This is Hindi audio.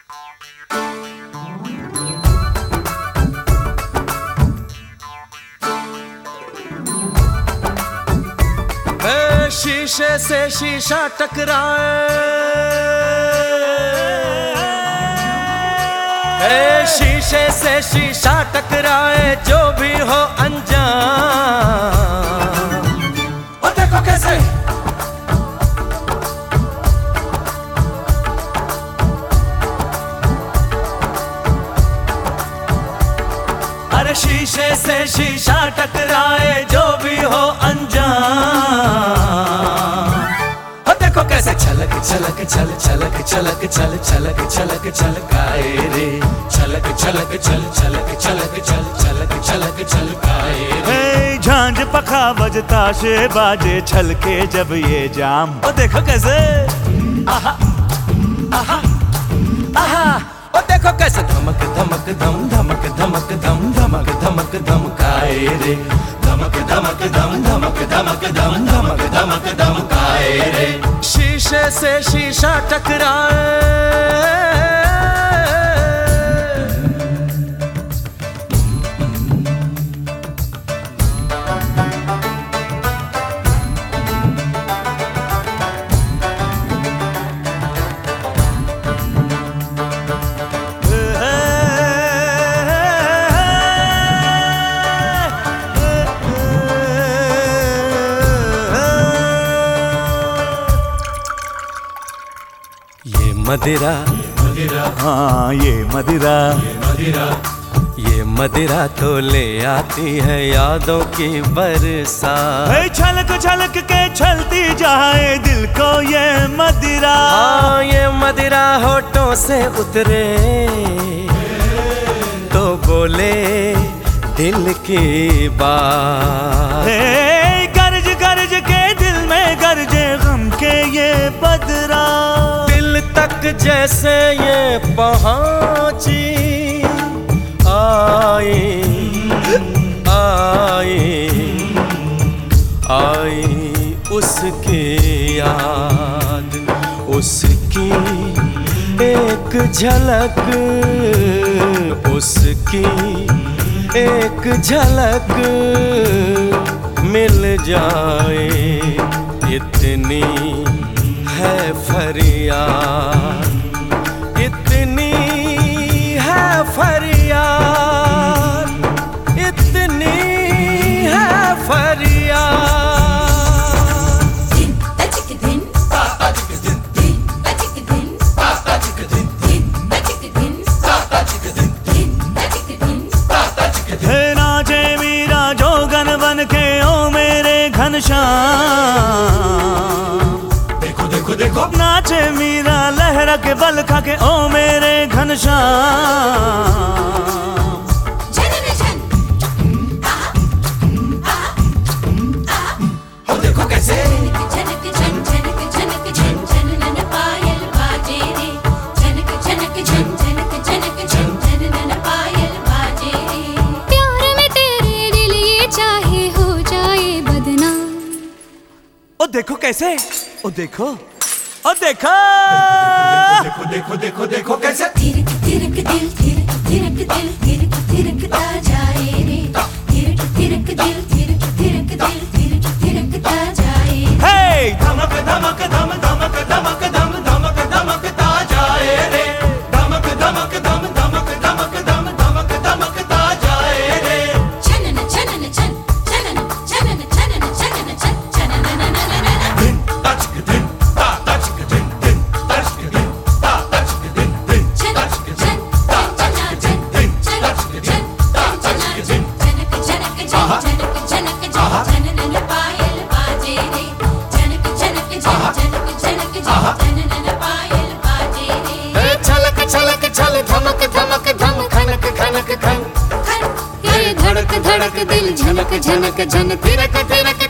शीशे से शीशा टकराए, शीशे से शीशा टकराए, जो भी हो अनजान। और देखो कैसे अरे शीशे से शीशा टकराए, जो भी हो अनजान। देखो कैसे छलक छलक छल छलक छलक छल छलक छलक छलकाए रे, छलक छलक छल छलक छलक छल छलक छलक छलकाए रे। झांझ पखा बजता से बाजे छलके जब ये जाम। ओ देखो कैसे आहा आहा आहा, ओ देखो कैसे धमक धमक धम धमक धमक धम धमक धमक धमकाए रे, धमक धमक धम धमक धमक धम धमक धमक धमकाए रे। शीशे से शीशा टकराए, मदिरा हाँ ये मदिरा ये मदिरा तो ले आती है यादों की बरसात। छलक छलक के छलती जाए दिल को ये मदिरा। हाँ ये मदिरा होठों से उतरे तो बोले दिल की बात। गरज गरज के दिल में गरजे गम के ये बदरा। तक जैसे ये पहुंची आई आई आई उसकी याद, उसकी एक झलक, उसकी एक झलक मिल जाए, इतनी है फरियाद, इतनी है फरियाद, इतनी है फरियाद। दिन तचिक दिन ताचिक दिन, दिन तचिक दिन ताचिक दिन, दिन तचिक दिन ताचिक दिन, दिन तचिक दिन ताचिक दिन। हे नाचे मीरा जोगन बन के ओ मेरे घनश्याम। देखो नाचे मीरा लहरा के बल खा के ओ मेरे घनश्याम। देखो कैसे झनक झन झनक झनक झन झन नन पायल बाजे रे, झनक झनक झन झनक झनक झन झन नन पायल बाजे रे। प्यार में तेरे दिल ये चाहे हो जाए बदनाम। ओ देखो कैसे, ओ देखो, ओ देखो देखो देखो देखो देखो कैसे थिरक थिरक दिल, थिरक थिरक दिल, थिरक थिरकता जाए रे, थिरक थिरक दिल, थिरक थिरक दिल, थिरक थिरकता जाए। हे धमक धमक धम धमक धमक धम धमक धमकता जाए रे, धमक धमक धम धमक धमक धम धमक धमकता जाए रे। छनन छनन छन छनन छनन छनन छनन छन छनन नन नन नन। दिन तचिक दिन ताचिक दिन, दिन तचिक दिन ताचिक दिन, दिन तचिक दिन ताचिक दिन, दिन तचिक दिन ताचिक दिन। झनक झनक झन झनक झनक झन झन नन पायल बाजे रे, झनक झनक झन झनक झनक झन झन नन पायल बाजे रे। छलक छलक छल धमक धमक धम खनक खनक खन, ये धड़क धड़क दिल झनक झनक झन थिरक थिरक